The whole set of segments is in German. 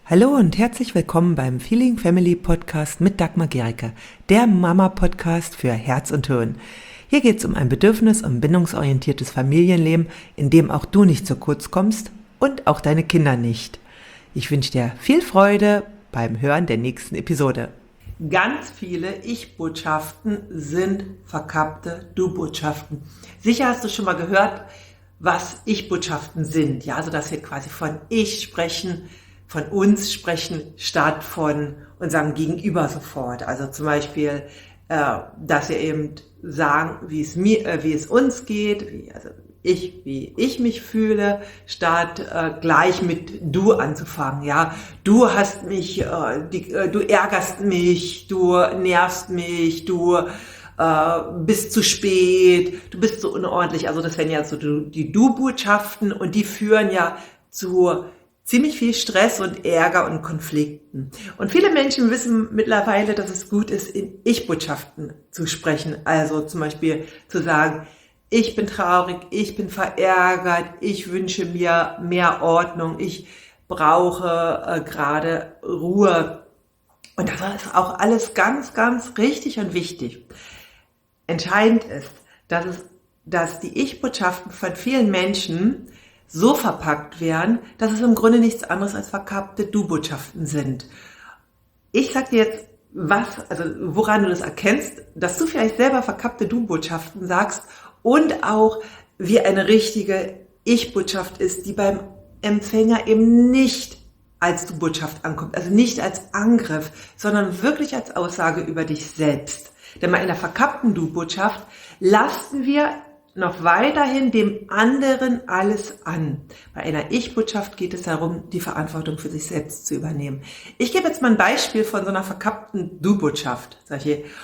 Hallo und herzlich willkommen beim Feeling Family Podcast mit Dagmar Gericke, der Mama-Podcast für Herz und Hirn. Hier geht es um ein bedürfnis- und bindungsorientiertes Familienleben, in dem auch du nicht zu kurz kommst und auch deine Kinder nicht. Ich wünsche dir viel Freude beim Hören der nächsten Episode. Ganz viele Ich-Botschaften sind verkappte Du-Botschaften. Sicher hast du schon mal gehört, was Ich-Botschaften sind. Ja, also dass wir quasi von Ich sprechen, von uns sprechen, statt von unserem Gegenüber sofort. Also zum Beispiel, dass wir eben sagen, wie es uns geht, wie ich mich fühle, statt gleich mit du anzufangen. Ja, du hast mich, du ärgerst mich, du nervst mich, du bist zu spät, du bist so unordentlich. Also das wären ja so die Du-Botschaften und die führen ja zu ziemlich viel Stress und Ärger und Konflikten. Und viele Menschen wissen mittlerweile, dass es gut ist, in Ich-Botschaften zu sprechen. Also zum Beispiel zu sagen, ich bin traurig, ich bin verärgert, ich wünsche mir mehr Ordnung, ich brauche gerade Ruhe. Und das ist auch alles ganz, ganz richtig und wichtig. Entscheidend ist, dass die Ich-Botschaften von vielen Menschen so verpackt werden, dass es im Grunde nichts anderes als verkappte Du-Botschaften sind. Ich sag dir jetzt, woran du das erkennst, dass du vielleicht selber verkappte Du-Botschaften sagst und auch wie eine richtige Ich-Botschaft ist, die beim Empfänger eben nicht als Du-Botschaft ankommt, also nicht als Angriff, sondern wirklich als Aussage über dich selbst. Denn bei einer verkappten Du-Botschaft lasten wir noch weiterhin dem anderen alles an. Bei einer Ich-Botschaft geht es darum, die Verantwortung für sich selbst zu übernehmen. Ich gebe jetzt mal ein Beispiel von so einer verkappten Du-Botschaft. Sag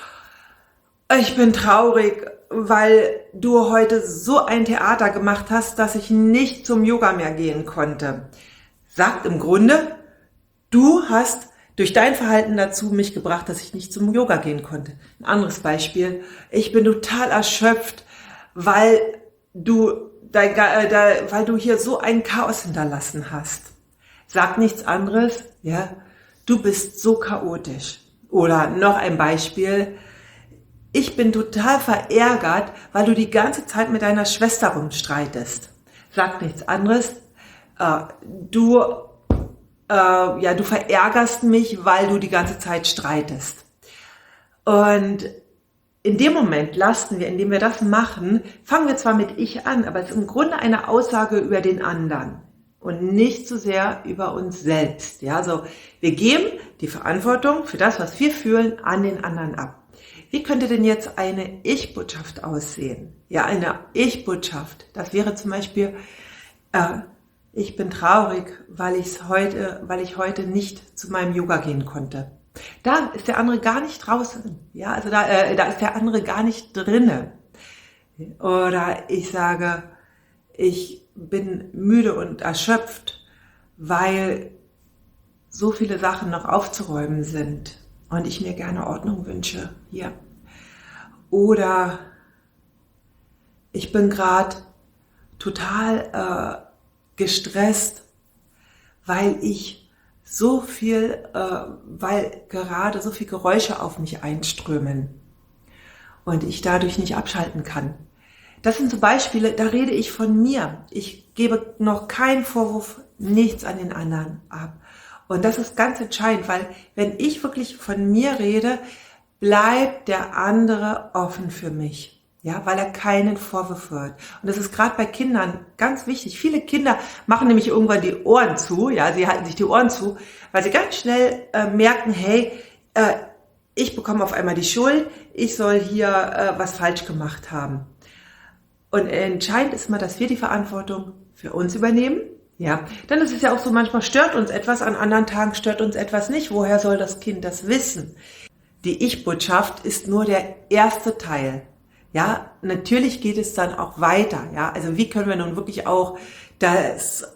ich bin traurig, weil du heute so ein Theater gemacht hast, dass ich nicht zum Yoga mehr gehen konnte. Sagt im Grunde, du hast durch dein Verhalten dazu mich gebracht, dass ich nicht zum Yoga gehen konnte. Ein anderes Beispiel, ich bin total erschöpft, weil du hier so ein Chaos hinterlassen hast. Sag nichts anderes, ja, du bist so chaotisch. Oder noch ein Beispiel, ich bin total verärgert, weil du die ganze Zeit mit deiner Schwester rumstreitest. Sag nichts anderes, du verärgerst mich, weil du die ganze Zeit streitest. Und in dem Moment indem wir das machen, fangen wir zwar mit Ich an, aber es ist im Grunde eine Aussage über den anderen und nicht so sehr über uns selbst. Ja, also wir geben die Verantwortung für das, was wir fühlen, an den anderen ab. Wie könnte denn jetzt eine Ich-Botschaft aussehen? Ja, eine Ich-Botschaft. Das wäre zum Beispiel, ich bin traurig, weil ich heute nicht zu meinem Yoga gehen konnte. Da ist der andere gar nicht draußen. Ja, also da ist der andere gar nicht drinne. Oder ich sage, ich bin müde und erschöpft, weil so viele Sachen noch aufzuräumen sind und ich mir gerne Ordnung wünsche hier. Oder ich bin gerade total gestresst, weil gerade so viel Geräusche auf mich einströmen und ich dadurch nicht abschalten kann. Das sind so Beispiele, da rede ich von mir. Ich gebe noch keinen Vorwurf, nichts an den anderen ab. Und das ist ganz entscheidend, weil wenn ich wirklich von mir rede, bleibt der andere offen für mich. Ja, weil er keinen Vorwurf hört. Und das ist gerade bei Kindern ganz wichtig. Viele Kinder machen nämlich irgendwann die Ohren zu, ja, sie halten sich die Ohren zu, weil sie ganz schnell merken, hey, ich bekomme auf einmal die Schuld, ich soll hier was falsch gemacht haben. Und entscheidend ist mal, dass wir die Verantwortung für uns übernehmen. Ja, dann ist es ja auch so, manchmal stört uns etwas, an anderen Tagen stört uns etwas nicht. Woher soll das Kind das wissen? Die Ich-Botschaft ist nur der erste Teil. Ja, natürlich geht es dann auch weiter. Ja, also wie können wir nun wirklich auch, dass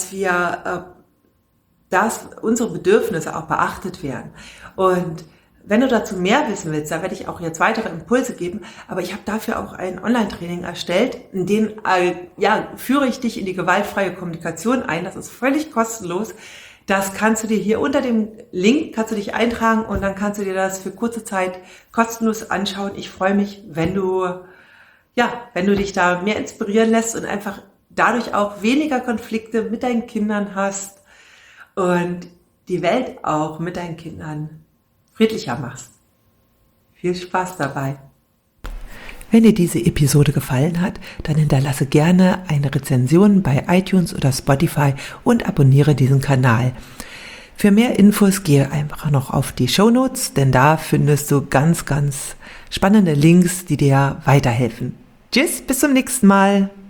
unsere Bedürfnisse auch beachtet werden. Und wenn du dazu mehr wissen willst, da werde ich auch jetzt weitere Impulse geben, aber ich habe dafür auch ein Online-Training erstellt, in dem führe ich dich in die gewaltfreie Kommunikation ein. Das ist völlig kostenlos. Das kannst du dir hier unter dem Link, kannst du dich eintragen und dann kannst du dir das für kurze Zeit kostenlos anschauen. Ich freue mich, wenn du dich da mehr inspirieren lässt und einfach dadurch auch weniger Konflikte mit deinen Kindern hast und die Welt auch mit deinen Kindern friedlicher machst. Viel Spaß dabei. Wenn dir diese Episode gefallen hat, dann hinterlasse gerne eine Rezension bei iTunes oder Spotify und abonniere diesen Kanal. Für mehr Infos gehe einfach noch auf die Shownotes, denn da findest du ganz, ganz spannende Links, die dir weiterhelfen. Tschüss, bis zum nächsten Mal.